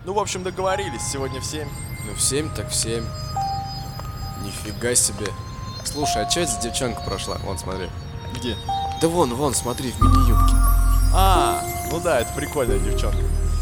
Ну, в общем, договорились, сегодня в 7. Ну, в 7 так в 7. Нифига себе. Слушай, а что это за девчонка прошла? Вон, смотри. Где? Да вон, смотри, в мини-юбке. Ну да, это прикольная девчонка.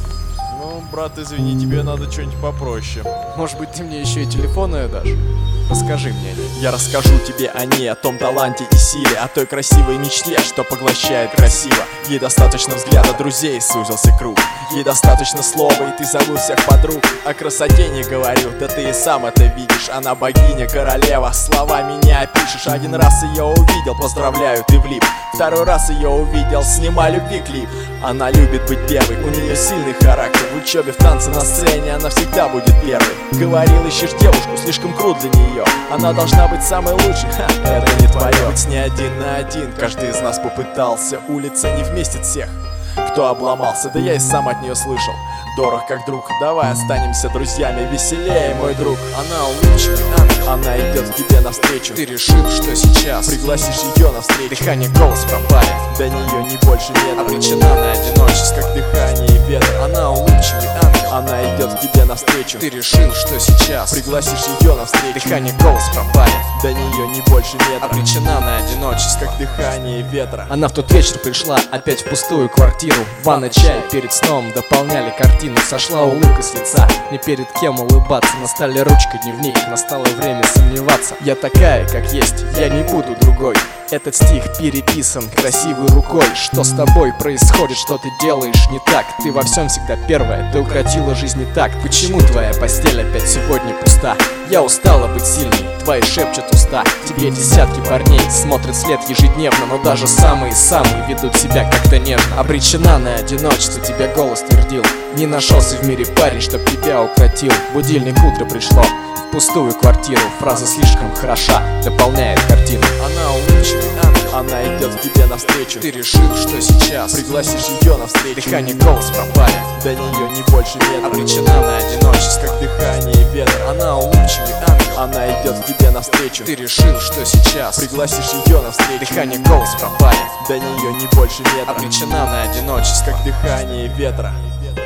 Ну, брат, извини, тебе надо что-нибудь попроще. Может быть, ты мне еще и телефон ее дашь? Расскажи мне о ней. Я расскажу тебе о ней, о том таланте и силе, о той красивой мечте, что поглощает красиво. Ей достаточно взгляда друзей, сузился круг. Ей достаточно слова, и ты забыл всех подруг. О красоте не говорю, да ты и сам это видишь. Она богиня, королева, словами не опишешь. Один раз ее увидел, поздравляю, ты влип. Второй раз ее увидел, снимай любви клип. Она любит быть первой, у нее сильный характер. В учебе, в танце, на сцене она всегда будет первой. Говорил, ищешь девушку, слишком крут для нее. Она должна быть самой лучшей, это не твое. Быть не один на один, каждый из нас попытался. Улица не вместит всех, кто обломался. Да я и сам от нее слышал, дорог как друг. Давай останемся друзьями, веселее, мой друг. Она улыбчивый ангел, она идет к тебе навстречу. Ты решил, что сейчас пригласишь ее навстречу. дыхание, голос пропали, до нее не больше нет. обречена на одиночество. Как дыхание и ветер. Она улыбчивый ангел, она идет к тебе навстречу. ты решил, что сейчас пригласишь ее навстречу. дыхание, голос пропали, до нее не больше нет. обречена на одиночество. Как дыхание ветра. Она в тот вечер пришла опять в пустую квартиру. Ванна, чай перед сном дополняли картину. Сошла улыбка с лица, не перед кем улыбаться. На столе ручка, дневник, настало время сомневаться. Я такая, как есть, я не буду другой. Этот стих переписан красивой рукой. Что с тобой происходит, что ты делаешь не так? Ты во всем всегда первая, ты укротила жизнь не так. Почему твоя постель опять сегодня пуста? Я устала быть сильной, твои шепчут уста. Тебе десятки парней смотрят вслед ежедневно, но даже самые-самые ведут себя как-то нежно. Обречена на одиночество, тебе голос твердил. Не нашелся в мире парень, чтоб тебя укротил. Будильник утро пришло в пустую квартиру. Фраза слишком хороша, дополняет картину. Она улыбчивый ангел, она идет к тебе навстречу. Ты решил, что сейчас пригласишь ее навстречу. дыхание, голос пропали, до нее не больше нет. обречена на одиночество. Как дыхание ветра. Она улыбчивый ангел, она идет к тебе навстречу. ты решил, что сейчас пригласишь ее навстречу. дыхание, голос пропали, до нее не больше нет. обречена на одиночество. Как дыхание ветра.